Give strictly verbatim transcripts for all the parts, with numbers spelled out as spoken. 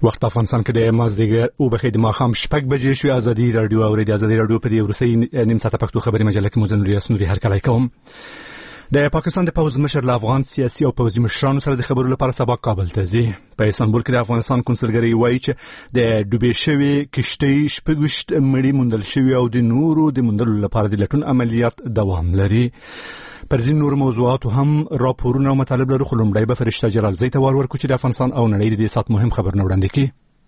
وخت افغانستان کې د مازدیګر او بخې د ماخام شپږ بجې شوې. ازادي رادیو او د ازادي رادیو په دې ورسې نیم ساعته پښتو خبري مجله کې مزن ریاست نوري هر کله کوم. د پاکستان د پوز مشر له افغان سیاسي او پوزي مشرانو سره د خبرو لپاره سبا کابل ته ځي. په استانبول کې د افغانستان کنسولګری وایي چې د ډوبې شوی کشتۍ شپږشت مړي موندل شوی او د نورو د موندلو لپاره د لټون عملیات دوام لري. پر ځین نور موضوعات هم راپورونه او مطالب لرو. خلومډای به فرشته جلال زیته وال ورکو چې د افغانستان او نړۍ د سات مهم خبرونه وړاندې کړي.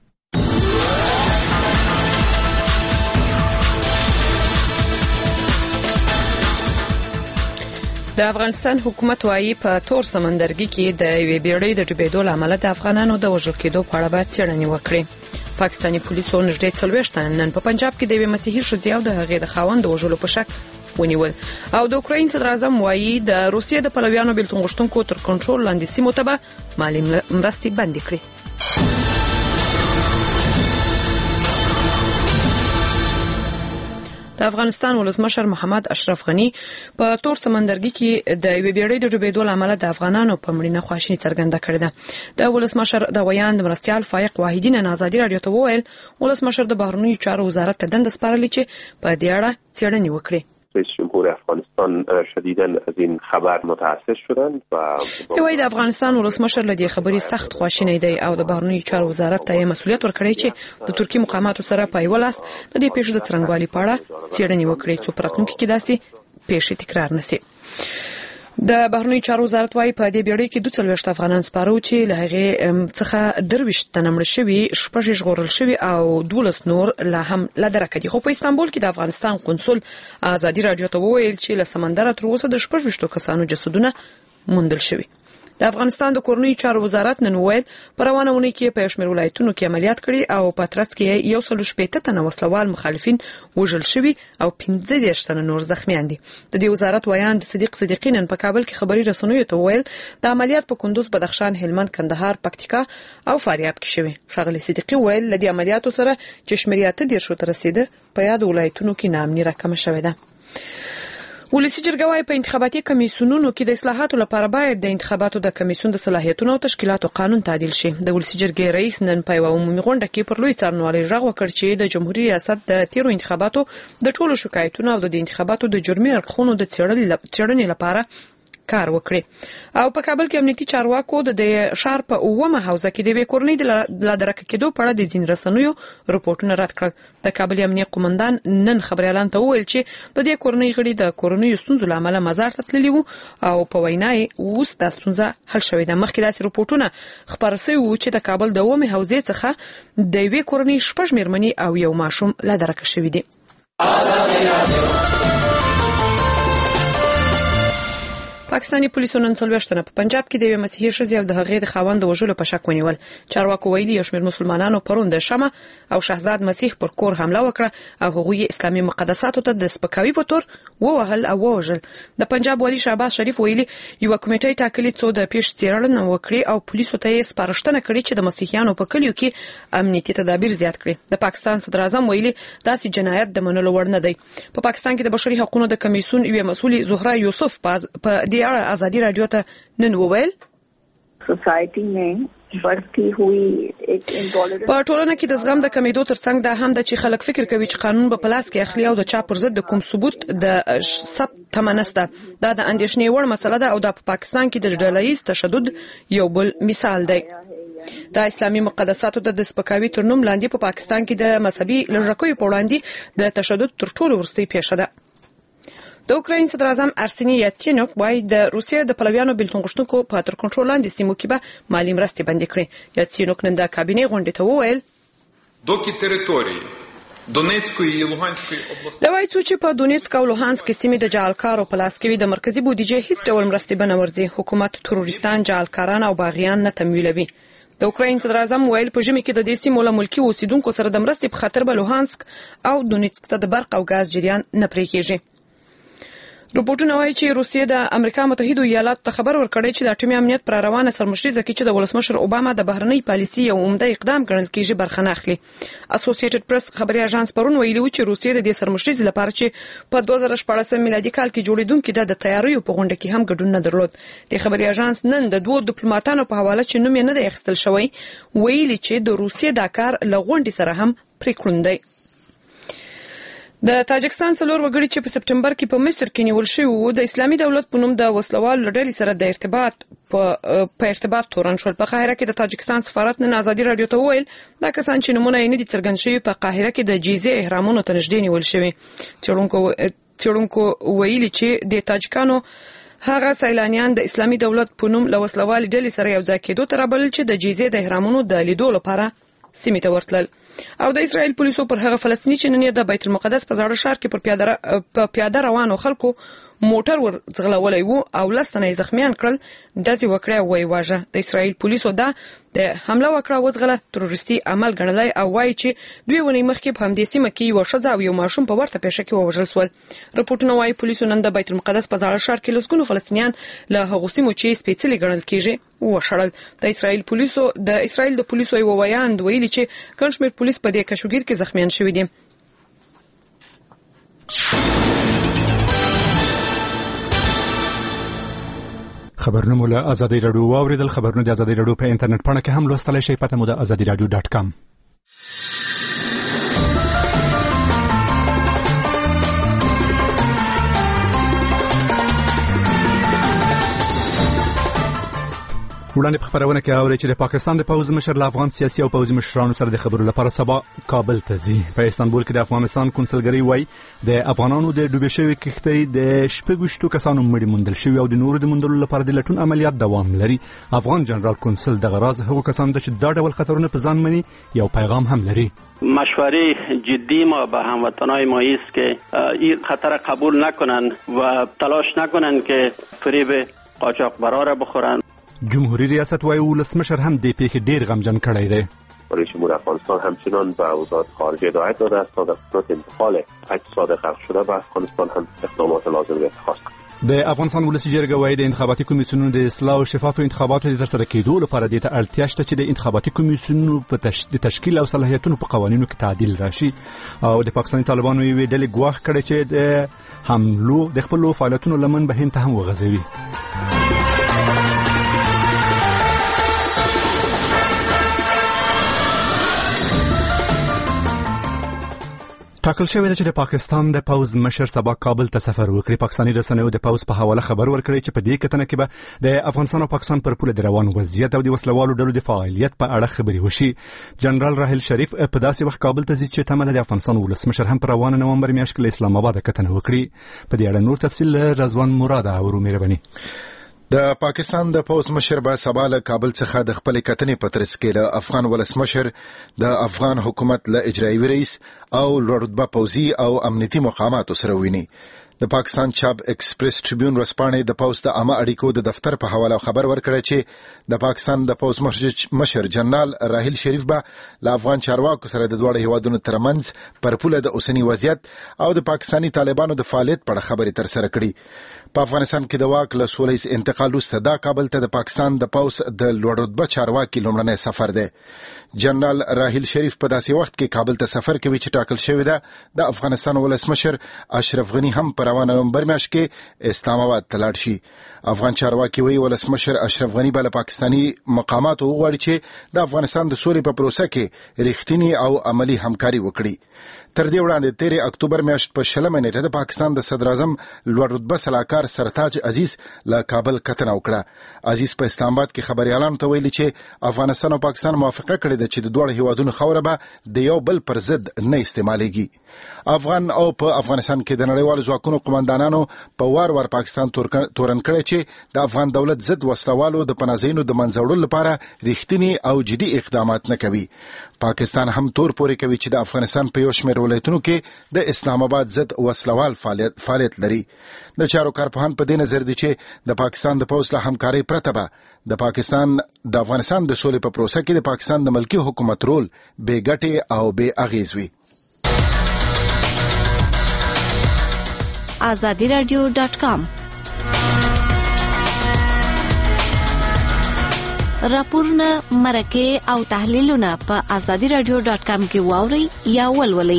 د افغانستان حکومت وايي په تور سمندرګي کې د یوې بیړۍ د ډوبېدو له امله د افغانانو د وژل کېدو په اړه باید څېړنې وکړي. پاکستاني پولیسو نږدې څلوېښت تنه نن په پنجاب کې د یوې مسیحي ښځې او د هغې د خاوند د وژلو په شک ونیول. او د اوکراین صدر اعظم وايي د روسیې د پلویانو بیلتون غوښتونکو تر کنټرول لاندې سیمو ته به مالي مرستې بندې کړي. د افغانستان ولسمشر محمد اشرف غنی په تور سمندرګي کې د یوې بیړۍ د ډوبېدو له امله د افغانانو په مړینه خواشیني څرګنده کړې ده. د ولسمشر د ویان د مرستیال فایق واحدین ازادي رادیو ته وویل ولسمشر د بهرنیو چارو وزارت ته دنده سپارلې چې په دې اړه څېړنې وکړي. رئیس جمهور افغانستان شدیداً از این خبر متأسف شدند و یوه د افغانستان ولسمشر له دې خبرې سخت خواشینی دی او د بهرنیو چارو وزارت ته مسؤلیت ورکړی چې د ترکیې مقاماتو سره په یو لاس د دې پیښې د څرنګوالي په اړه څېړنې وکړي څو په راتلونکي کې داسې پیښې تکرار نشي. د بهرنیو چارو وزارت وايي په دې بیړۍ کې دوه څلوېښت افغانان سپاره و چې له هغې څخه درویشت تنه مړه شوي، شپږ یې ژغورل شوي او دولس نور لا هم له درکه دي. خو په استانبول کې د افغانستان قونسل ازادي رادیو ته وویل چې له سمندره تر اوسه د شپږ ویشتو کسانو جسدونه موندل شوي. د افغانستان د کورنیو چارو وزارت نن ویل په روانه اونۍ کې په شمېر ولایتونو کې عملیات کړي او په ترڅ کې یو سل شپېته تنه وسلوال مخالفین وژل شوي او پنځه دېرش تنه نور زخمیان دي. د دې وزارت ویان د صدیق صدیقی نن په کابل کې خبري رسنیو ته ویل د عملیات په کندوز، بدخشان، هلمند، کندهار، پکتیکا او فاریاب کې شوي. ښاغلي صدیقی ویل لدې عملیاتو سره چې شمېر اته دېرشو ته رسیده په یاد ولایتونو کې ناامني راکمه شوې ده. ولسی جرګه وايي په انتخاباتي کمیسیونونو کې د اصلاحاتو لپاره باید د انتخاباتو د کمیسیون د صلاحیتونو او تشکیلاتو قانون تعدیل شي. د ولسی جرګې رئیس نن په یوه عمومي غونډه کې پر لوی څارنوالۍ غږ وکړ چې د جمهوریت ریاست د تیرو انتخاباتو د ټولو شکایتونو او د انتخاباتو د جرمي اړخونو د څېړنې لپاره کار وکړي. او په کابل کې امنیتي چارواکو د شهر په اومه حوزه کې د یوې کورنۍ د لادرکه کېدو په اړه د ځینې رسنیو رپورټونه رد کړل. د کابل امنیه قومندان نن خبريالان ته وویل چې د دې کورنۍ غړي د کورنۍ ستونزو له امله مزار ته تللي وو او په وینا یې اوس د ستونزه حل شوې ده. مخکې داسې رپورټونه خپاره شوي وو چې د کابل د اومه حوزې څخه د یوې کورنۍ شپږ مېرمنې او یو ماشوم لادرکه شوي دي. پاکستاني پولیسو نن څلوېښت تنه په پنجاب کې د یوې مسیحي ښځې او د هغې د خاوند د وژلو په شک ونیول. چارواکو ویلي یو شمېر مسلمانانو پرون د شمع او شهزاد مسیح پر کور حمله وکړه او هغوی اسلامي مقدساتو ته د سپکاوي په تور ووهل او ووژل. د پنجاب والي شهباز شریف ویلي یوه کمیټه ټاکلې څو د پیښې څېړنه وکړي او پولیسو ته یې سپارښتنه کړې چې د مسیحیانو په کلیو کې امنیتي تدابیر زیات کړي. د پاکستان صدر اعظم ویلي داسې جنایت د منلو وړ نه دی. په پاکستان کې د بشري حقوقو د کمیسیون یوه مسؤل زهرا یوسف په دې اړه ازادي رادیو ته نن وویل سوسایټي میں بڑھتی ہوئی ایک انټالرنس په ټولنه کې د زغم د کمیدو ترڅنګ دا هم د چې خلک فکر کوي چې قانون په پلاس کې اخلي او د چا پر ضد د کوم ثبوت د ثبت تمنسته. دا د اندېښنې وړ مسله ده او د پاکستان کې د ډله‌ییز تشدد یو بل مثال دی. د اسلامي مقدساتو د سپکاوي تر نوم لاندې په پاکستان کې د مذهبي لږکیو په وړاندې د تشدد تر ټولو وروستۍ پیښه ده. د اوکراین صدر اعظم ارسني یاتسینوک وايي د روسیې د پلویانو بیلتون غوښتونکو په تر کنټرول لاندې سیمو کې به مالي مرستې بندې کړي. یاتسینوک نن د کابینې غونډې ته وویل دوکي ټریټوري دونیڅکو او لوهانسکو області دا وایي چې په دونیڅک او لوهانسک سیمې د جعلکارو په لاس کې وي د مرکزی بودیجې هیڅ ډول مرستې به نه ورځي. حکومت تروریستان، جعلکاران او باغیان نه تمویلوي. د اوکراین صدر اعظم ویل په ژمي کې د دې سیمو له ملکي اوسیدونکو سره د مرستې په خاطر به لوهانسک او دونیڅک ته د برق او غاز جریان نه پرې کېږي. رپورټونه وایي چې روسیې د امریکا متحده ایالاتو ته خبر ورکړی چې د اټومي امنیت پر روانه سرمشریزه کې چې د ولسمشر اوباما د بهرنۍ پالیسي یو عمده اقدام ګڼل کېږي برخه نه اخلي. اسوسییټډ پریس خبري اژانس پرون ویلي و چې روسیې د دې سرمشریزې لپاره چې په دوه زره شپاړس میلادي کال کې جوړیدونکې د تیاریو په غونډه کې هم ګډون نه درلود. د خبري اژانس نن د دوه ډیپلوماټانو په حواله چې نوم یې نه دی اخیستل شوی ویلي چې د روسیې دا کار له غونډې سره هم پرې کړون دی. د تاجکستان څلور وګړي چې په سپټمبر کې په مصر کې نیول شوي وو د اسلامي دولت په نوم د وسلوالو ډلې سره د ارتباط په په ارتباط تورن شول. په قاهره کې د تاجکستان سفارت نن ازادي رادیو ته وویل دا کسان چې نمونه یې نه دي څرګند شوي په قاهره کې د جیزې اهرامونو ته نږدې نیول شوي. څېړونکو څېړونکو ویلي چې د تاجکانو هغه سیلانیان د اسلامي دولت په نوم له وسلوالې ډلې سره یو ځای کېدو ته رابلل چې د جیزې د اهرامونو د لیدو لپاره سیمې ته ورتلل. او د اسرائیل پولیسو پر هغه فلسطینی چې نن یې د بیت المقدس په زاړه ښار کې پر پیاده په پیاده روانو خلکو موټر ور ځغلولای وو او لستنه زخمیان کړل داسې وکړه وای واژه. د اسرائیل پولیسو دا د حمله وکړه وځغله تروریستي عمل ګڼلای او وایي چې دوی ونی مخکې په همدې سیمه کې یو ښځه او یو ماشوم په ورته پیښه کې ووژل شول. رپورټونه وایي پولیسو نن د بیت المقدس په زاړه ښار کې لسګونو فلسطینیان له هغو سیمو چې سپېڅلې ګڼل کېږي وشړل. د اسرائیل پولیسو د اسرائیل د پولیسو یو ویاند ویلي چې کنشمیر پولیس په دې کشوګیر کې زخمیان شوي دي. خبرونه له ازادي رادیو واوریدل. خبرونه د ازادي رادیو په انټرنیټ پاڼه کې هم لوستلای شئ. پته مو د ازادي رادیو ډاټ کام. وړاندې په خبرونه کې اوري چې د پاکستان د پوز مشر له افغان سیاسي او پوځي مشرانو سره د خبرو لپاره سبا کابل ته ځي. په استانبول کې د افغانستان کنسلګری وای د افغانانو د ډوبې شوی کښتۍ د شپږشتو کسانو مړي موندل شوی او د نورو د موندلو لپاره د لټون عملیات دوام لري. افغان جنرال کنسل د غراز هغو کسانو ته چې دا ډول خطرونه په ځان مني یو پیغام هم لري. مشوره جدی ما به هموطنای ما است که این خطر قبول نکنن و تلاش نکنن که فریب قاچاقبرا را بخورن. جمهوری ریاست وای ولسمشر هم دې پیښې ډیر غمجن کړی دی. رئیس جمهور افغانستان همچنان به وزارت خارجه هدایت داده است تا در صورت انتقال اجساد غرق شده به افغانستان هم اقدامات لازم را اتخاذ کند. د افغانستان ولسی جرګه وای د انتخاباتي کمیسیونونو د اصلاح او شفاف انتخاباتو د ترسره کېدو لپاره د اړتیا شته چې د انتخاباتي کمیسیونونو په تشکیل تشکیل او صلاحیتونو په قوانینو کې تعدیل راشي. او د پاکستاني طالبانو یوې ډلې ګواښ کړی چې د حملو د خپل فعالیتونو لمن به هند ته هم وغځوي. ټاکل شوی چې د پاکستان د پوز مشر سبا کابل ته سفر وکړي. پاکستاني رسنیو د پوز په حواله خبر ورکړی چې په دې کتنه کې به د افغانستان او پاکستان پر پوله د روان وضعیت او د وسلوالو ډلو د فعالیت په اړه خبري وشي. جنرال راحیل شریف په داسې وخت کابل ته ځي چې تمه د افغانستان ولسمشر هم پر روانه نومبر میاشت کې اسلام آباد کتنه وکړي. په دې اړه نور تفصیل رضوان مراد او مهرباني. د پاکستان د پوز مشر به سبا له کابل څخه د خپل کتنې په ترڅ کې له افغان ولسمشر د افغان حکومت له اجرایي رئیس او لوړ رتبه پوځي او امنیتي مقاماتو سره ویني. د پاکستان چاب ایکسپریس ټریبیون ورسپانې د پوز د عامه اړیکو د دفتر په حواله خبر ورکړی چې د پاکستان د پوز مشر جنرال راحیل شریف به له افغان چارواکو سره د دوه هیوادونو ترمنځ پر پوله د اوسنی وضعیت او د پاکستاني طالبانو د فعالیت په اړه خبرې تر سره کړي. په افغانستان کې د واک له سولې انتقال وروسته دا کابل ته د پاکستان د پوز د لوړ رتبه چارواکي لومړنی سفر دی. جنرال راحیل شریف په داسې وخت کې کابل ته سفر کوي چې ټاکل شوی ده د افغانستان ولسمشر اشرف غنی هم په روانه نومبر میاشت کې اسلام آباد ته لاړ شي. افغان چارواکي وایي ولسمشر اشرف غنی به له پاکستاني مقاماتو وغواړي چې د افغانستان د سولې په پروسه کې رښتینی او عملی همکاري وکړي. تر دې وړاندې تیرې اکتوبر میاشت په شلمه نیټه د پاکستان د صدر اعظم لوړ رتبه سلاکار سرتاج عزیز له کابل کتنه وکړه. عزیز په اسلام آباد کې خبريالانو ته ویلي چې افغانستان او پاکستان موافقه کړې ده چې د دوه هیوادونو خوره به د یو بل پر ضد نه استعمالېږي. افغان او په افغانستان کې د نړیوالو ځواکونو قومندانانو په وار وار پاکستان تورن کړی چې د افغان دولت ضد وسلوالو د پناهځایونو د منځوړلو لپاره رښتینی او جدي اقدامات نه کوي. پاکستان هم تور پورې کوي چې د افغانستان په یو شمېر ولایتونو کې د اسلام آباد ضد وسلوال فعالیت فعالیت لري. د چارو کارپوهان په دې نظر دي چې د پاکستان د پوځ له همکارۍ پرته به د پاکستان د افغانستان د سولې په پروسه کې د پاکستان د ملکی حکومت رول بې ګټې او بې اغېز وي. آزادي رادیو ډاټ کام. راپورونه، مرکې او تحلیلونه په آزادي رادیو ډاټ کام کې واورئ یا ولولئ.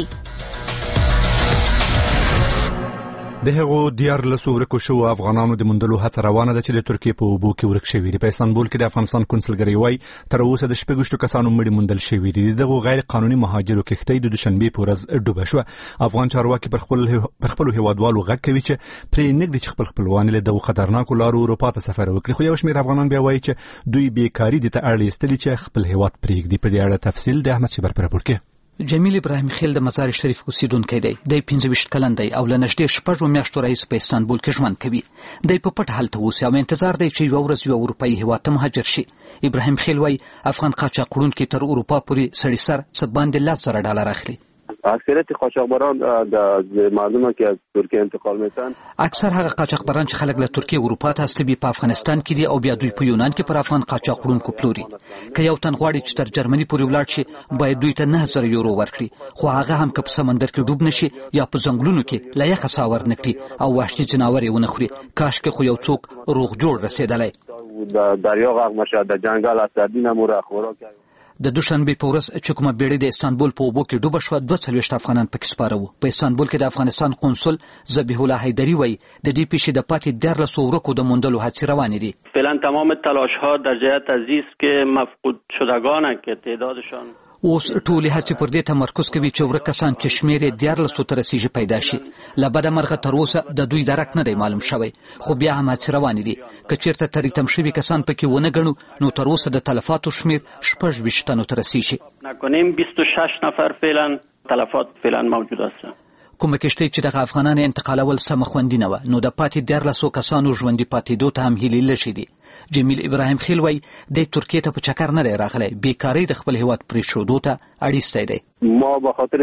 د هغو دیارلسو ورکو شوو افغانانو د موندلو هڅه روانه ده چې د ترکیې په اوبو کې ورک شوي دي. په استانبول کې د افغانستان کنسولګرۍ وایي تر اوسه د شپږ کسانو مړي موندل شوي دي. دغه غیر قانوني مهاجرو کښتۍ د دوشنبې په ورځ ډوبه شوه. افغان چارواکي پر خپل پر خپل هیوادوالو غږ کوي چې پرې نږدې چې خپل خپلوان له دغه خطرناکو لارو اروپا ته سفر وکړي. خو یو شمېر افغانان بیا وایي چې دوی بیکاري دي ته اړ ایستلي چې خپل هیواد پرېږدي. په دې اړه تفصیل د احمد شبر پر راپور کې. جمیل ابراهیم خیل د مزار شریف اوسیدونکی دی. د پنځه ویشت کلن دی او له نږدې شپږو میاشتو راهیسې په استانبول کې ژوند کوي. دی په پټ حال ته اوسي او انتظار دی چې یوه ورځ یو اروپایي هیواد ته مهاجر شي. ابراهیم خیل وایي افغان قاچاقوړونکي تر اروپا پورې سړي سر څه باندې لس زره ډالر اخلي. اکثریت قاچاقبران د مردم که از ترکیه انتقال میتن اکثر هغه قاچاقبران چې خلک له ترکیه اروپا ته استوي په افغانستان کې دي او بیا دوی په یونان کې پر افغان قاچاقوړونکو پلوري. که یو تن غواړي چې تر جرمني پورې ولاړ شي باید دوی ته نه زره یورو ورکړي. خو هغه هم که په سمندر کې ډوب نشي یا په ځنګلونو کې له یخه ساه ورنکړي او وحشي ځناور یې ونه خوري. کاشکې خو یو څوک روغ جوړ رسېدلی. د دریا غرق مشه د جنگل از سردین موره خوراک. د دوشنبې په ورځ چې کومه بیړۍ د استانبول په اوبو کې ډوبه شوه دوه څلوېښت افغانان پکې سپاره وو. په استانبول کې د افغانستان قونسل ذبیح الله حیدري وایي د دې پیښې د پاتې دیارلسو ورکو د موندلو هڅې روانې دي. فعلا تمام تلاش‌ها در جهت از است که مفقود شدگان که تعدادشان اوس ټولې هڅې پر دې تمرکز کوي چې ورک کسان چې شمېر یې دیارلسو ته رسیږي پیدا شي. له بده مرغه تر اوسه د دوی درک نه دی معلوم شوی. خو بیا هم هڅې روانې دي. که چېرته تریتم شوي کسان پکې ونه ګڼو نو تر اوسه د تلفاتو شمېر شپږ ویشت تنو ته رسیږي. نکنیم بیست و شش نفر فعلا تلفات فعلا موجود است. کومه کشتۍ چې دغه افغانان انتقالول سمه خوندي نه وه نو د پاتې دیارلسو کسانو ژوندي پاتېدو ته هم هیلې لږې دي. جمیل ابراهیم خیل وایي دی ترکیې ته په چکر نه دی راغلی. بیکارۍ د خپل هیواد پرېښودو ته اړیستی دی. ما به خاطر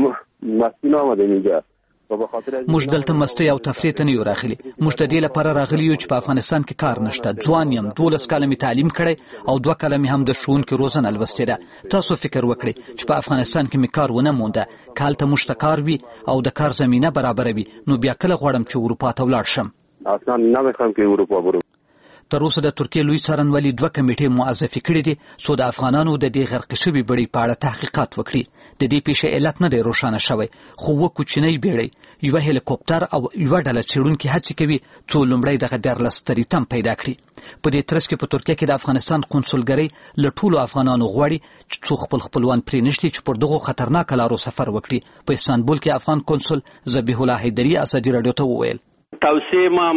مستی نآمدیم اینجا. موږ دلته مستی او تفریح ته نه یو راغلي. موږ د دې لپاره راغلي یو چې په افغانستان کې کار نشته. ځوان یم، دولس کاله مې تعلیم کړی او دوه کاله مې هم د ښوونکي روزنه لوستې ده. تاسو فکر وکړئ چې په افغانستان کې مې کار ونه مونده. که هلته موږ ته کار وي او د کار زمینه برابره وي نو بیا کله غواړم چې اروپا ته ولاړ شم. اصلا نمیخوام که اروپا برم. تر اوسه د ترکیې لوی څارنوالي دوه کمیټې موظفې کړي دي څو د افغانانو د دې غرق شوي بیړۍ په اړه تحقیقات وکړي. د دې پیښې علت نه دی روښانه شوی خو اووه کوچنۍ بیړۍ، یوه هلیکوپټر او یوه ډله څېړونکي هڅې کوي څو لومړی دغه دیارلس تریتم پیدا کړي. په دې ترڅ کې په ترکیه کې د افغانستان قونسلګرۍ له ټولو افغانانو غواړي چې څو خپل خپلوان پرېنږدي چې پر دغو خطرناکه لارو سفر وکړي. په استانبول کې افغان قونسل ذبیح الله حیدري ازادي راډیو ته وویل توصیه ما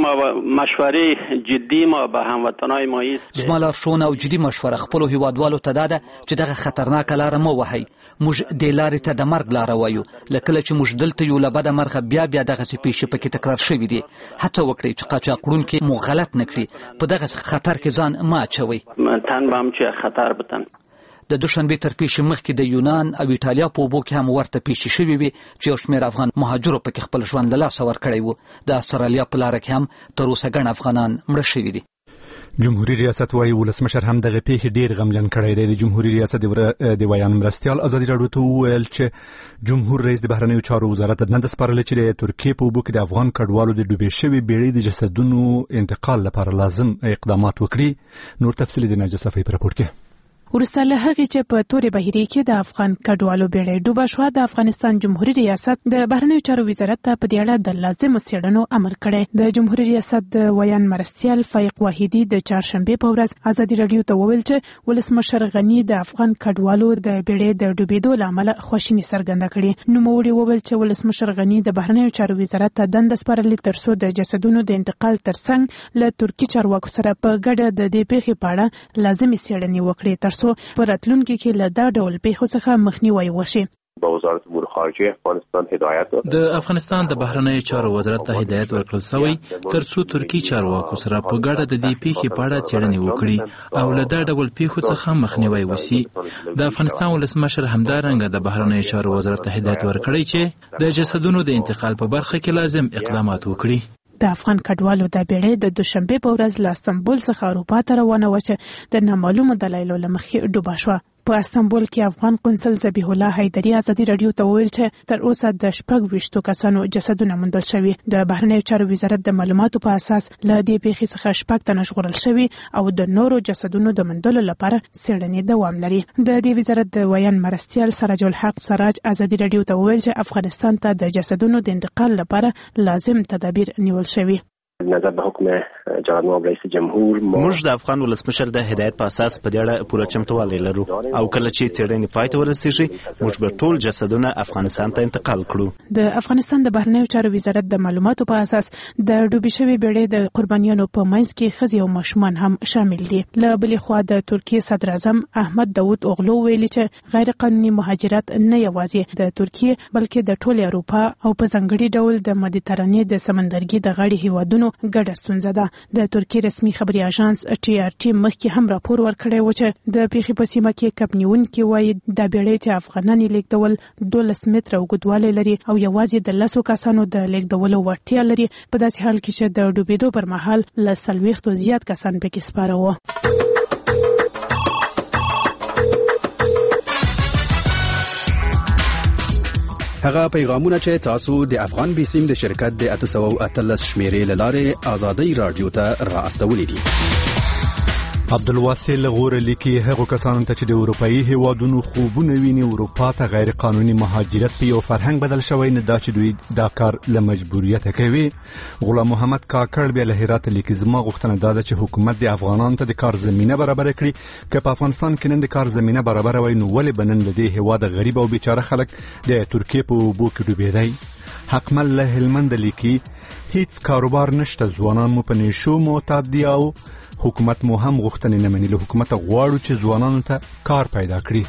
مشورې جدي ما به هموطنای ما است. زما لارښوونه او جدي مشوره خپلو هیوادوالو ته دا ده چې دغه خطرناکه لاره مه وهئ. موږ دې لارې ته د مرګ لاره وایو. له کله چې موږ دلته یو له بده مرغه بیا بیا دغسې پیښې پکې تکرار شوي دي. هڅه وکړئ چې قاچاقوړونکي مو غلط نه کړي. په دغسې خطر کې ځان مه اچوئ. تن به هم چې خطر بتن. د دوشنبې تر پیښې مخکې د یونان او ایټالیا په اوبو کې هم ورته پیښې شوې وې چې یو شمېر افغان مهاجرو پکې خپل ژوند له لاسه ورکړی و. د استرالیا په لاره کې هم تر اوسه ګڼ افغانان مړه شوي دي. جمهوریت ریاست وايي ولسمشر هم دغه پیښې ډیر غمجن کړی دی. د جمهوریت ریاست د ویان مرستیال ازادي راډیو ته وویل چې جمهور رئیس د بهرنیو چارو وزارت دنده سپارلې چې د ترکیې په اوبو کې د افغان کډوالو د ډوبې شوي بیړۍ د جسدونو انتقال لپاره لازم اقدامات وکړي. نور تفصیل د نجس صفی پر راپور کې. ورسته له هغې چې په تورې بهیرې کې د افغان کډوالو بیړۍ ډوبه شوه د افغانستان جمهوریت ریاست د بهرنیو چارو وزارت ته په دې اړه د لازمو څېړنو امر کړی. د جمهوریت ریاست د ویان مرستیال فایق واحدي د چهارشنبې په ورځ ازادي راډیو ته وویل چې ولسمشر غني د افغان کډوالو د بیړۍ د ډوبېدو له امله خواشیني څرګنده کړې. نوموړي وویل چې ولسمشر غني د بهرنیو چارو وزارت ته دنده سپارلې تر څو د جسدونو د انتقال ترڅنګ له ترکي چارواکو سره په ګډه د دې پیښې په اړه لازمي څېړنې وکړي تر څو په راتلونکي کې له دا ډول پیښو څخه مخنیوی وشي. به وزارت امور خارجه افغانستان هدایت د افغانستان د بهرنیو چارو وزارت ته هدایت ورکړل شوی ترڅو ترکی چارواکو سره په ګډه د دې پیښې په اړه څېړنې وکړي او له دا ډول پیښو څخه مخنیوی وشي. د افغانستان ولسمشر همدارنګه د بهرنیو چارو وزارت ته هدایت ورکړی چې د جسدونو د انتقال په برخه کې لازم اقدامات وکړي. د افغان کډوالو د بیړۍ د دوشنبې په ورځ له استانبول څخه اروپا ته روانه وه چې د نامعلومو دلایلو له مخې ډوبه شوه. په استانبول کې افغان قونسل ذبیح الله حیدری ازادي رادیو ته وویل چې تر اوسه د شپږ ویشتو کسانو جسدونه موندل شوي. د بهرنیو چارو وزارت د معلوماتو په اساس له دې پیښې څخه شپږ تنه ژغورل شوي او د نورو جسدونو د موندلو لپاره څېړنې دوام لري. د دې وزارت د ویان مرستیال سراج الحق سراج ازادي رادیو ته وویل چې افغانستان ته د جسدونو د انتقال لپاره لازم تدابیر نیول شوي. نظر به حکم جناب نواب رئیس جمهور موږ د افغان ولسمشر د هدایت په اساس په دې اړه پوره چمتووالی لرو او کله چې څېړنې پای ته ورسیږي موږ به ټول جسدونه افغانستان ته انتقال کړو. د افغانستان د بهرنیو چارو وزارت د معلوماتو په اساس د ډوبې شوې بیړۍ د قربانیانو په منځ کې ښځې او ماشومان هم شامل دي. له بلې خوا د ترکیې صدر اعظم احمد داود اوغلو ویلي چې غیر قانوني مهاجرت نه یوازې د ترکیې بلکې د ټولې اروپا او په ځانګړي ډول د مدیترانې د سمندرګي د غاړې هیوادونو ګډه ستونزه ده. د ترکیې رسمي خبري اژانس ټي آر ټي مخکې هم راپور ورکړی و چې د پیښې په سیمه کې کپنیونکي وایي د بیړۍ چې افغانان یې لیږدول دولس متره اوږدوالی لري او یوازې د لسو کسانو د لیږدولو وړتیا لري، په داسې حال کې چې د ډوبېدو پر مهال له څلوېښتو زیات کسان پکې سپاره وو. هغه پیغامونه چې تاسو د افغان بیسیم د شرکت د اته سوه او اتلس شمیرې له لارې ازادي رادیو ته را استولې دي. عبدالواصل غور لیکي هغه کسانو ته چې د اروپאי هیوادونو خوبونه ویني اروپا ته غیر قانوني مهاجرت په یو فرهنګ بدل شوی نه دا چې دوی دا کار له مجبوریت کوي. غلام محمد کاکړ بیا له هرات لیکي زما غوښتنه دا ده چې حکومت د افغانانو ته د کار زمینه برابر کړي. که په افغانستان کې نن د کار زمینه برابر وای نو ولې بنن له دې هیواد غریب او بیچاره خلک د ترکیې په اوبو کې ډوبېدای. حقمل له هلمند لیکي هیڅ کاروبار نشته، ځوانان مو په نشو معتاد دي او حکومت مو هم غوښتنې نه مني. له حکومت غواړو چې ځوانانو ته کار پیدا کړي.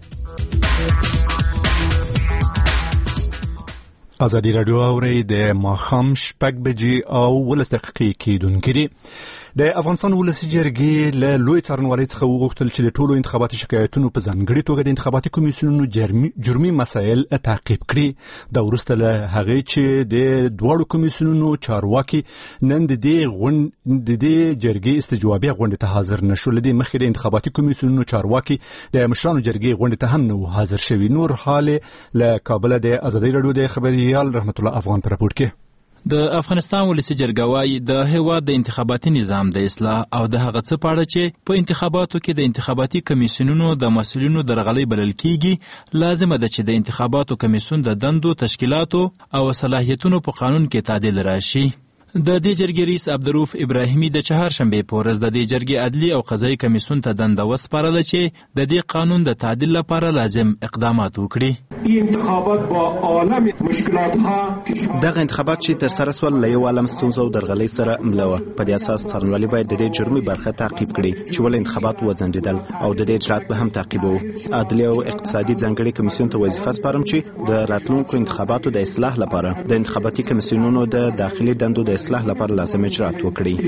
ازادي رادیو اوري د ماخام شپږ بجې او ولس دقیقې کېدونکې دي. د افغانستان ولسي جرګې له لوی څارنوالۍ څخه وغوښتل چې د ټولو انتخاباتي شکایتونو په ځانګړي توګه د انتخاباتي کمیسیونونو جرمي جرمي مسایل تعقیب کړي. دا وروسته له هغې چې د دواړو کمیسیونونو چارواکي نن د دې غونډ د دې جرګې استجوابي غونډې ته حاضر نشو. له دې مخکې د انتخاباتي کمیسیونونو چارواکي د مشرانو جرګې غونډې ته هم نه حاضر شوي. نور حال له کابل د ازادي رادیو د خبريال رحمت الله افغان پر راپور کې. د افغانستان ولسي جرګه وايي د هیواد د انتخاباتي نظام د اصلاح او د هغه څه په اړه چې په انتخاباتو کې د انتخاباتي کمیسیونونو د مسؤلینو درغلۍ بلل کیږي لازمه ده چې د انتخاباتو کمیسیون د دندو، تشکیلاتو او صلاحیتونو په قانون کې تعدیل راشي. د دې جرګې رئیس عبدالرؤف ابراهیمي د چهارشنبې په ورځ د دې جرګې عدلي او قضایي کمیسیون ته دنده وسپارله چې د دې قانون د تعدیل لپاره لازم اقدامات وکړي. انتخابات با عالم مشکلاتها دغه انتخابات چې تر سره سول له یو عالم ستونزو او درغلۍ سره مله وه. په دې اساس څارنوالي باید د دې جرمي برخه تعقیب کړي چې ولې انتخابات وځنډېدل او د دې اجرات به هم تعقیبوو. عدلي او اقتصادي ځانګړي کمیسیون ته وظیفه سپارم چې د راتلونکو انتخاباتو د اصلاح لپاره د انتخاباتي کمیسیونونو د داخلي دندو د اصلاح لپاره لازم اجرات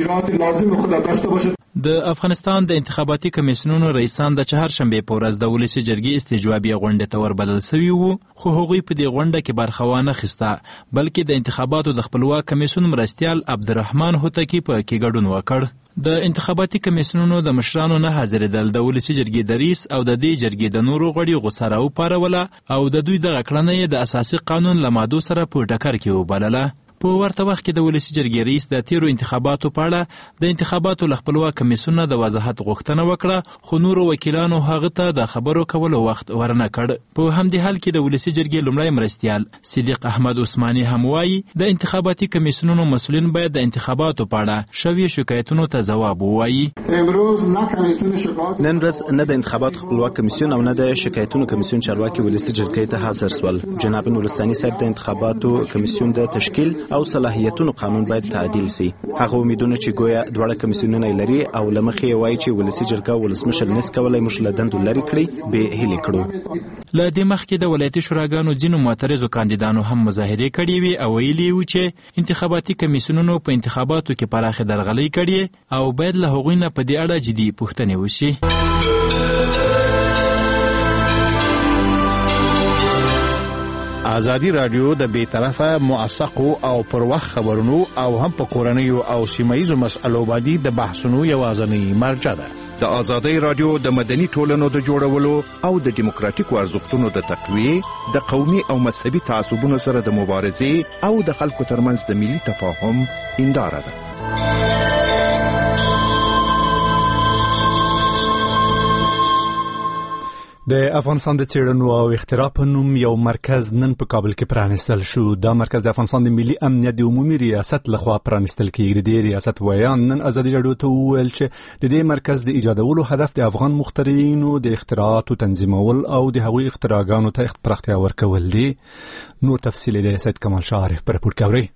وکړي. د افغانستان د انتخاباتي کمیسیونونو رئیسان د چهارشنبې په ورځ د ولسي جرګې استجوابي غونډې ته وربلل سوي وو، خو هغوی په دې غونډه کې برخه وانه اخیسته، بلکې د انتخاباتو د خپلواک کمیسیون مرستیال عبدالرحمن هوتکی په کې ګډون وکړ. د انتخاباتي کمیسیونونو د مشرانو نه حاضرېدل د ولسي جرګې د رئیس او د دې جرګې د نورو غړي غوسه راوپاروله او د دوی دغه کړنه یې د اساسي قانون له مادو سره په ټکر کې وبلله. په ورته وخت کې د ولسي جرګې رئیس د تیرو انتخاباتو په اړه د انتخاباتو له خپلواک کمیسیون د وضاحت غوښتنه وکړه، خو نورو وکیلانو هغه ته د خبرو کولو وخت ورنه کړ. په همدې حال کې د ولسي جرګې لومړی مرستیال صدیق احمد عثماني هم وایي د انتخاباتي کمیسیونونو مسؤلین باید د انتخاباتو په اړه شوي شکایتونو ته ځواب ووایي. نن ورځ نه د انتخاباتو خپلواک کمیسیون او نه د شکایتونو کمیسیون چارواکي ولسي جرګې ته حاضر سول. جناب نورستاني صاحب د انتخاباتو کمیسیون د تشکیل او صلاحیتونو قانون باید تعدیل سي. هغه امیدونه چې ګویا دواړه کمیسیونونه لري او لمخې وایي چې ولسي جرګه ولسمشر نس کولای موږ له دندو لري کړی به هلي کړو. له دې مخکې د ولایتي شوراګانو ځینو معترضو کاندیدانو هم مظاهرې کړې وي او ویلي وو چې انتخاباتي کمیسیونونو په انتخاباتو کې پراخه درغلۍ کړې او باید له هغوی نه په دې اړه جدي پوښتنې وشي. ازادي رادیو د بیطرفه موثقو او پر وخت خبرونو او هم په کورنیو او سیمایي مسألو باندې د بحثونو یوازنی مرجع ده. د ازادي رادیو د مدني ټولنو د جوړولو او د دیموکراتیکو ارزښتونو د تقویه، د قومي او مذهبي تعصبونو سره د مبارزې او د خلکو ترمنځ د ملي تفاهم هنداره ده. د افغانستان د څېړنو او اختراع په نوم یو مرکز نن په کابل کې پرانیستل شو. دا مرکز د افغانستان د ملي امنیت د عمومي ریاست لخوا پرانیستل کېږي. د ریاست ویان نن ازادي راډیو ته وویل چې د دې مرکز د ایجادولو هدف د افغان مخترعینو د اختراعاتو تنظیمول او د هغوی اختراعګانو ته پراختیا ورکول دي. نور تفصیل د سید کمال شاه عارف په رپورټ کې اورئ.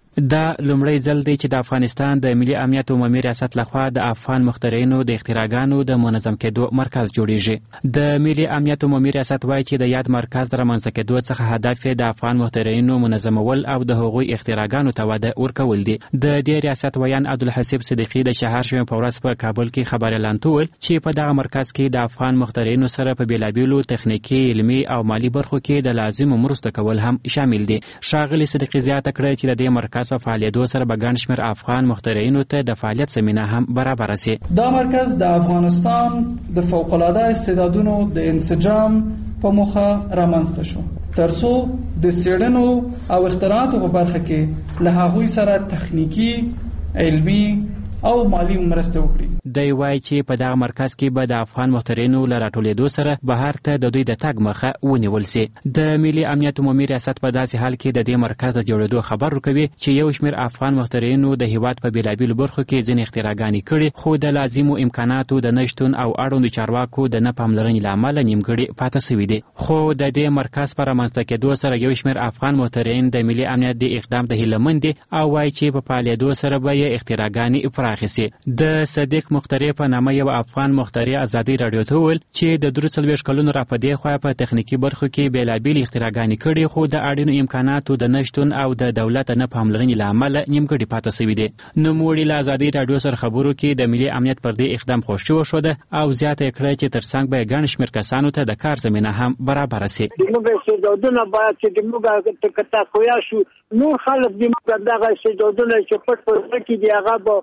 دا لومړی ځل دی چې د افغانستان د ملي امنیت عمومي ریاست لخوا د افغان مخترعینو د اختراعګانو د منظم کېدو مرکز جوړیږي. د ملي امنیت عمومي ریاست وایي چې د یاد مرکز د رامنځته کېدو څخه هدف د افغان مخترعینو منظمول او د هغوی اختراعګانو ته وده ورکول دي. د دې ریاست ویان عبدالحسیب صدیقي د چهارشنبې په ورځ په کابل کې خبر اعلان کړ چې په دغه مرکز کې د افغان مخترعینو سره په بیلابیلو تخنیکی، علمي او مالی برخو کې د لازم مرسته کول هم شامل دي. ښاغلي صدیقي زیاته کړه چې د دې مرکز په فعالیتو سره به ګڼ شمېر افغان مخترعینو ته د فعالیت زمینه هم برابره سي. دا مرکز د افغانستان د فوق‌العاده استعدادونو د انسجام په موخه رامنځته شو ترڅو د څېړنو او اختراعاتو په برخه کې له هغوی سره تخنیکی، علمي او مالی مرسته وکړي. دی وایي چې په دغه مرکز کې به د افغان مخترعینو له راټولېدو سره بهر ته د دوی د تګ مخه ونیول سي. د ملي امنیت عمومي ریاست په داسې حال کې د دې مرکز د جوړېدو خبر ورکوي چې یو شمېر افغان مخترعینو د هیواد په بیلابیلو برخو کې ځینې اختراعګانې کړي، خو د لازمو امکاناتو د نشتون او اړوندو چارواکو د نه پاملرنې له امله نیمګړي پاتې سوي دي. خو د دې مرکز په رامنځته کېدو سره یو شمېر افغان مخترعین د ملي امنیت د اقدام د هیله مند دي او وایي چې په فعالیتو سره به یې اختراعګانې پراخې سي. د صدیق مخترع په نامه یو افغان مخترع ازادي راډیو ته وویل چې د درې څلوېښت کلونو راپدې خوا په تخنیکي برخو کې بیلابیل اختراعګانې کړي، خو د اړینو امکاناتو د نشتون او د دولت نه پاملرنې له امله نیمګړي پاتې سوي دي. نوموړي له ازادي راډیو سره خبرو کې د ملي امنیت پر دې اقدام خوشي وښوده او زیاته کړه چې ترڅنګ به ګڼ شمېر کسانو ته د کار زمینه هم برابره سي. موږ استعدادونه باید چې موږ کته خویا شو نور خلک دې موږ دغه استعدادونه چې پټ پټ کې دی هغه به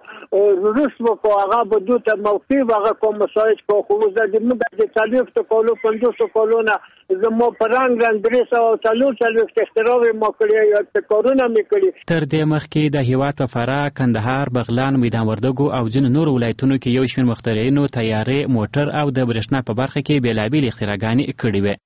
رسو کو هغه به دوی ته موقع هغه کوم مساعد کو خو زه دې موږ د څلوېښت کولو پنځوس کولو نه زمو پرنګ رنګ درې سوه څلور څلوېښت اختراع مو کړی یا کارونه مې کړي. تر دې مخکې د هیواد په فراه، کندهار، بغلان، میدان وردګو او ځینو نورو ولایتونو کې یو شمېر مخترعینو تیارې، موټر او د برېښنا په برخه کې بیلابیل اختراعګانې کړې وې.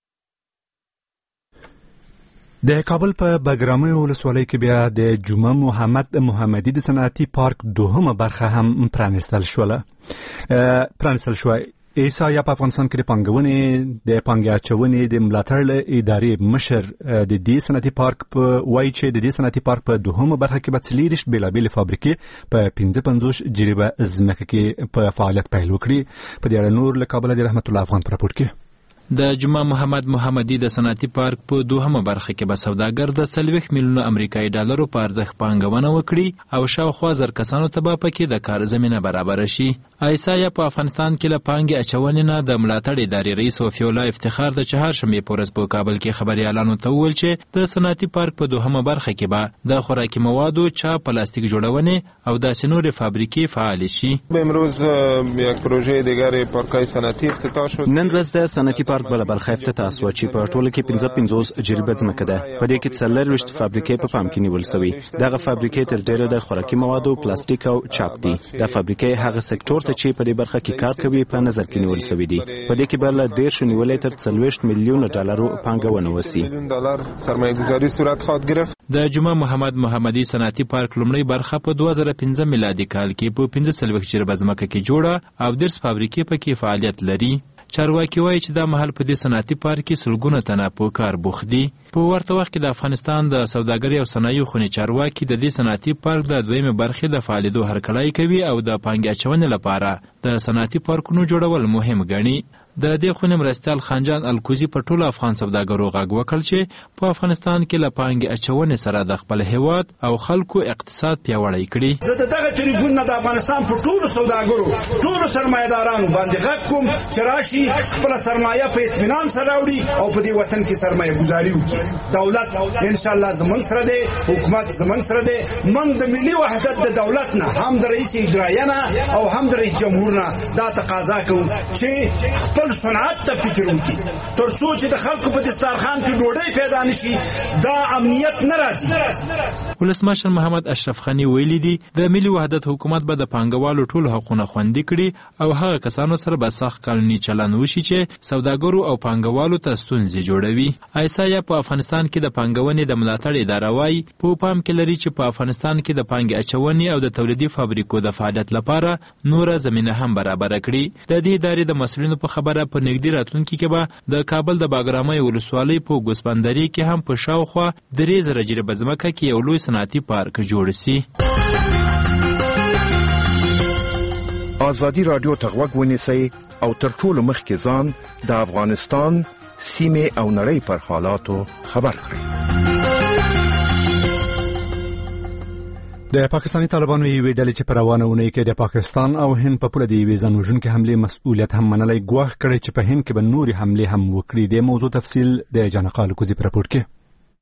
د کابل په بګرامي ولسوالۍ کې بیا د جمعه محمد محمدي د صنعتي پارک دوهمه برخه هم پرانیستل شوله. پرانیستل شوه. ایسا په افغانستان کې د پانګونې د پانګې اچونې د ملاتړ له ادارې مشر د دې صنعتي پارک په وایي چې د دې صنعتي پارک په دوهمه برخه کې به څلېرویشت بیلابیلې فابریکې په پنځه پنځوس جریبه ځمکه کې په فعالیت پیل وکړي. په دې اړه نور له کابله د رحمت الله افغان په راپورټ کې. د جمعه محمد محمدي د صنعتي پارک په دوهمه برخه کې به سوداګر د څلوېښت میلیونه امریکایي ډالرو په ارزښت پانګونه وکړي او شاوخوا زر کسانو ته به پکې د کار زمینه برابره شي. ایسا په افغانستان کې له پانګې اچونې نه د ملاتړ ادارې رئیس وفي الله افتخار د چهارشنبې په ورځ په کابل کې خبري اعلان ته وویل چې د صنعتي پارک په دوهمه برخه کې به د خوراکي موادو، چاپ، پلاستیک جوړونې او داسې نورې فابریکې فعال شي. امروز یک پروژه دیگر پارکای صنعتی افتتاح شد. نن ورځ د صنعتي پارک بل برخه افتتاح شو چې په ټوله کې پنځه پنځوس جریبه ځمکه ده. په دې کې څلوېښت فابریکې په پام کې نیول شوي. دغه فابریکې تر ډیره د خوراکي موادو، پلاستیک او چاپ دي. د فابریکې هغه سکتور ته چې په دې برخه کې کار کوي په نظر کې نیول شوی دی. په دې کې بل ډیر شو نیولې تر څلوېښت میلیونه ډالرو پانګونه وسی. ډالر سرمایه‌گذاری صورت خواهد گرفت. د جمعه محمد محمدي صنعتي پارک لومړی برخه په دوه زره پنځه میلادي کال کې په پنځه څلوېښت جریبه ځمکه کې جوړه او درس فابریکې پکې فعالیت لري. چارواکي وایي چې دا محل په دې صنعتي پارک کې سلګونه تنه په کار بوخت دي. په ورته وخت کې د افغانستان د سوداګرۍ او صنایعو خونې چارواکي د دې صنعتي پارک د دویمې برخې د فعالیتو هرکلی کوي او د پانګې اچونې لپاره د صنعتي پارکونو جوړول مهم ګڼي. د دې خونې مرستیال خانجان الکوزي په ټولو افغان سوداګرو غږ وکړ چې په افغانستان کې له پانګې اچونې سره د خپل هیواد او خلکو اقتصاد پیاوړی کړي. زه دغه ټلیفون نه د افغانستان په ټولو سوداګرو ټولو سرمایه‌دارانو باندې غږ کوم چې راشي خپل سرمایه په اطمینان سره راوړي او په دې وطن کې سرمایه گزاري وکړي. دولت ان شاء الله زمونږ سره دی، حکومت زمونږ سره دی. موږ د ملي وحدت د دولت نه هم د رئیس اجرایه نه او هم د رئیس جمهور نه دا تقاضا کوو چې خپل صنعت ته فکر وکړي تر څو چې د خلکو په دسترخوان کې ډوډۍ پیدا نشي دا امنیت نه راځي. ولسمشر محمد اشرف غنی ویلي دي د ملي وحدت حکومت به د پانګوالو ټول حقوقونه خوندي کړي او هغه کسانو سره به سخت قانوني چلند وشي چې سوداګرو او پانګوالو ته ستونزې جوړوي. ایسایا په افغانستان کې د پانګونې د ملاتړ اداره وايي په پام کې لري چې په افغانستان کې د پانګې اچونې او د تولیدي فابریکو د فعالیت لپاره نوره زمینه هم برابر کړي. د دې ادارې د مسؤلینو په خبره په نږدې راتلونکي کې به د کابل د باګرامۍ ولسوالۍ په ګوسپندري کې هم په شاوخوا درې زره جریبه ځمکه کې یو لوی صنعتي پارک جوړ شي. ازادي رادیو ته غوږ ونیسئ او تر ټولو مخکې ځان د افغانستان سیمې او نړۍ پر حالاتو خبر کړئ. د پاکستاني طالبانو یوې ډلې چې په روانه اونۍ کې د پاکستان او هند په پوله د یوې ځانوژونکې حملې مسؤلیت هم منلی ګواښ کړی چې په هند کې به نورې حملې هم وکړي. د موضوع تفصیل د جانقا الکوزي په راپور کې.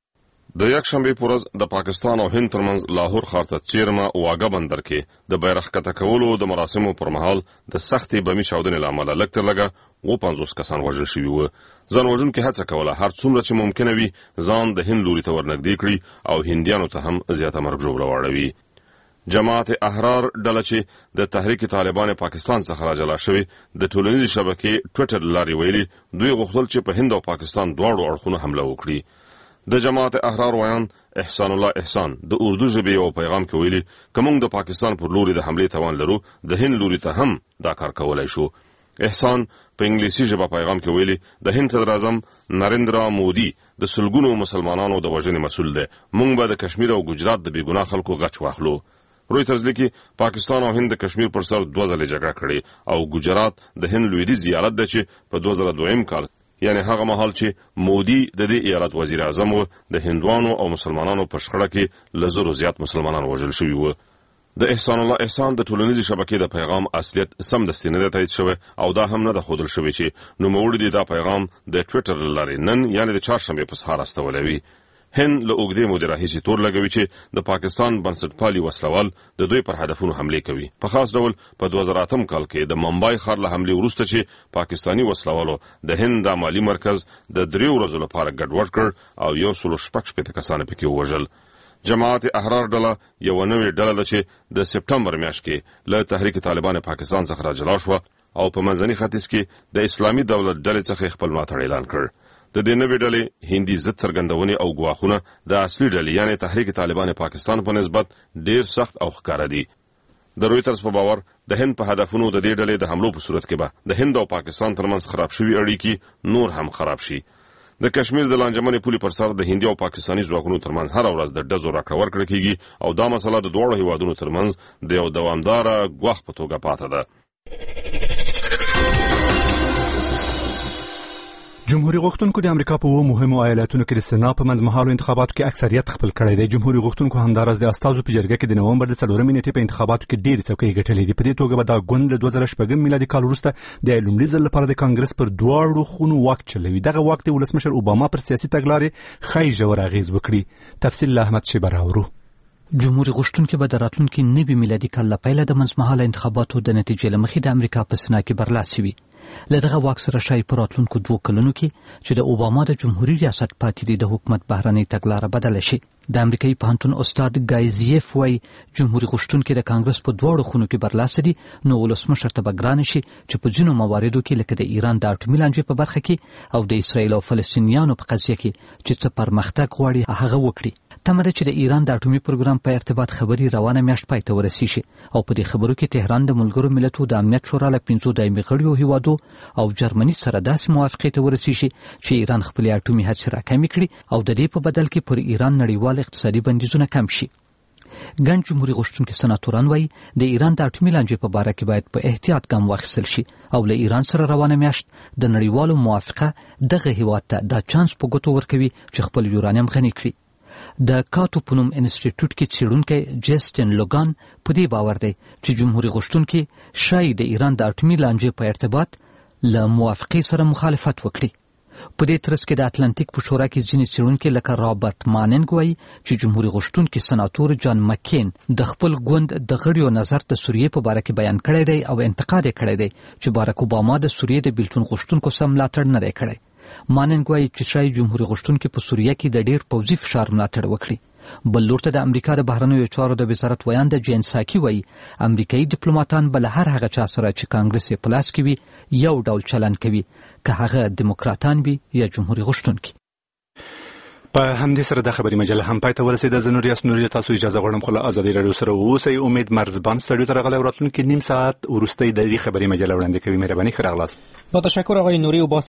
د یکشنبه په ورځ د پاکستان او هند ترمنځ لاهور ښار ته چیرمه واګه بندر کې د بیرغ کته کولو د مراسمو پر مهال د سختې بمي چاودنې له امله لږ تر لږه اووه پنځوس کسان وژل شوي وو. ځانوژونکي هڅه کوله هر څومره چې ممکنه وي ځان د هند لوري ته ورنږدې کړي او هندیانو ته هم زیاته مرګ ژوبله واړوي. جماعت احرار ډله چې د تحریک طالبان پاکستان څخه راجلا شوی د ټولنیزې شبکې ټویټر لارې ویلي دوی غوښتل چې په هند او پاکستان دواړو اړخونو حمله وکړي. د جماعت احرار ویان احسان الله احسان د اردو ژبې او پیغام کې ویلي کومنګ د پاکستان پر لوري د حملې توان لرو د هند لوري ته هم دا کار کولای شو. احسان په انګلیسي ژبه پیغام کې ویلي د هند صدر اعظم نریندرا مودي د سلګونو مسلمانانو د وژنې مسؤل دی. موږ به د کشمیر او ګجرات د بیګناه خلکو غچ واخلو. رویترز لیکي پاکستان او هند د کشمیر پر سر دوه ځلې جګړه کړې او ګجرات د هند لویدیځ ایالت دی چې په دوه زره دویم کال یعنی هغه مهال چې مودي د دې ایالت وزیر اعظم و د هندوانو او مسلمانانو په شخړه کې لزرو زیات مسلمانان وژل شوي وو. د احسان الله احسان د ټولنیزې شبکې د پیغام اصلیت سمدستي نه دی تایید شوی او دا هم نه ده ښودل شوی چې نوموړي دي دا پیغام د ټویټر له لارې نن یعنی د چهارشنبې په سهار استولی وي. هند له اوږدې مودې راهیسې تور لګوي چې د پاکستان بنسټپالي وسلوال د دوی پر هدفونو حملې کوي. په خاص ډول په دوه زره اتم کال کې د ممبای ښار له حملې وروسته چې پاکستاني وسلوالو د هند د مالي مرکز د دریو ورځو لپاره ګډوډ کړ او یو سلو شپږ شپېته کسان پکې ووژل. جماعت احرار ډله یوه نوې ډله ده چې د سپټمبر میاشت کې له تحریک طالبان پاکستان څخه راجلا شوه او په منځني ختیځ کې د اسلامي دولت ډلې څخه خپل ملاتړ اعلان کړ. د دې نوې ډلې هندي ضد څرګندونې او ګواښونه د اصلي ډلې یعنی تحریک طالبان پاکستان په نسبت ډیر سخت او ښکاره دي. د رویترز په باور د هند په هدفونو د دې ډلې د حملو په صورت کې به د هند او پاکستان ترمنځ خراب شوي اړیکې نور هم خراب شي. د کشمیر د لانجمنې پولې پر سر د هندي او پاکستاني ځواکونو ترمنځ هر ورځ د ډزو راکړه ورکړه کیږي او دا مسله د دواړو هیوادونو ترمنځ د یو دوامداره ګواښ په توګه پاتې ده. جمهوریت غوښتونکو د امریکا په وو مهمو ایالتونو کې د سنا په منځمهالو انتخاباتو کې اکثریت خپل کړی دی. جمهوریت غوښتونکو همداراز د استازو په جرګه کې د نومبر د څلورمې نیټې په انتخاباتو کې ډېرې څوکۍ ګټلې دي. په دې توګه به دا ګوند له دوه زره شپږم میلادي کال وروسته د لومړي ځل لپاره د کانګرس پر دواړو خونو واک چلوي. دغه واک د ولسمشر اوباما پر سیاسي تګلارې ښایي ژور اغېز وکړي. تفصیل له احمد شیبه راوړو. جمهوریت غوښتونکي به د راتلونکي نوي میلادي کال له پیله د منځمهاله انتخاباتو د نتیجې له مخې د امریکا په سنا کې برلاسي وي. له دغه واک سره شای په راتلونکو دوو کلونو کې چې د اوباما د جمهوریت ریاست پاتې دی د حکومت بهرنۍ تګلاره بدله شي. د امریکایي پوهنتون استاد ګایزیف وایي جمهوریت غوښتونکي د کانګرس په دواړو خونو کې برلاسه دي نو ولسمشر ته به ګرانه شي چې په ځینو مواردو کې لکه د ایران د اټومي لانجې په برخه کې او د اسرائیل او فلسطینیانو په قضیه کې چې څه پرمختګ غواړي هغه وکړي. تمه ده چې د ایران د اټومي پروګرام په ارتباط خبري روانه میاشت پای ته ورسیږي او په دې خبرو کې تهران د ملګرو ملتونو د امنیت شورا له پنځو دایمي غړیو هیوادو او جرمني سره داسې موافقه ته ورسیږي چې ایران خپل اټومي هڅې راکمې کړي او د دې په بدل کې پر ایران نړیوال اقتصادي بندیزونه کم شي. ګڼ جمهوریت غوښتونکي سناتوران وایي د ایران د اټومي لانجې په باره کې باید په احتیاط ګام واخیستل شي او له ایران سره روانه میاشت د نړیوالو موافقه دغه هیواد ته دا چانس په ګوتو ورکوي چې خپل یورانیم غني کړي. د کاتو په نوم انسټیټیوټ کې څېړونکی جسټن لوګان په دې باور دی چې جمهوریت غوښتونکي شاید د ایران د اټومي لانجې په ارتباط له موافقې سره مخالفت وکړي. په دې ترڅ کې د اتلانتیک په شورا کې ځینې څېړونکي لکه رابرټ ماننګ وایي چې جمهوریت غوښتونکي سناتور جان مکین د خپل ګوند د غړیو نظر د سوریې په باره کې بیان کړی دی او انتقاد یې کړی دی چې باراک اوباما د سوریې د بیلتون غوښتونکو سم ملاتړ نه دی کړی. ماننګ وایي چې شاید جمهوریت غوښتونکي په سوریه کې د ډیر پوځي فشار ملاتړ وکړي. بل لور ته د امریکا د بهرنیو چارو د وزارت ویاند جین ساکی وایي امریکایي ډیپلوماټان بل هر هغه چا سره چې کانګرس یې پلاس کوي یو ډول چلند کوي که هغه دیموکراتان وي یا جمهوریت غوښتونکي. په همدې سره د خبري مجله هم پای ته ورسېده. زه نور یاس نور تاسو اجازه غواړم خو له ازادي راډیو سره اوسئ. امید مرزبان سټډیو ته راغلی راتلونکي نیم ساعت وروسته د دې خبري مجله وړاندې کوي. مهرباني ښه راغلاست. با تشکر آقای نوری و با